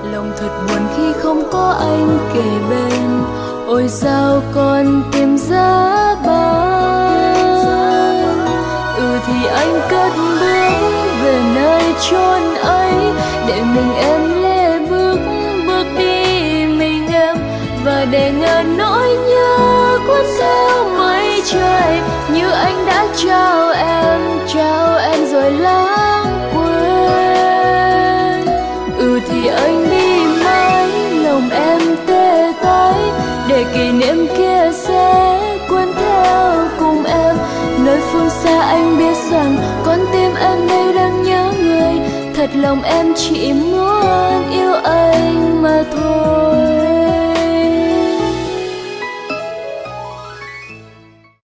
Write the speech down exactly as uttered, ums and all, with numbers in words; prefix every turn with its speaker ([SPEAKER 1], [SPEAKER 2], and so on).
[SPEAKER 1] Lòng thật buồn khi không có anh kề bên. Ôi sao con tìm giá băng. Ừ thì anh cất bước về nơi chốn ấy, để mình em lê bước bước đi mình em. Và để ngàn nỗi nhớ cuốn theo mây trời, như anh đã trao em, trao em rồi lãng quên. Ừ thì anh đi mãi lòng em tê tái, để kỷ niệm kia sẽ cuốn theo cùng em. Nơi phương xa anh biết rằng con tim em đây đang nhớ người, thật lòng em chỉ muốn yêu anh mà thôi.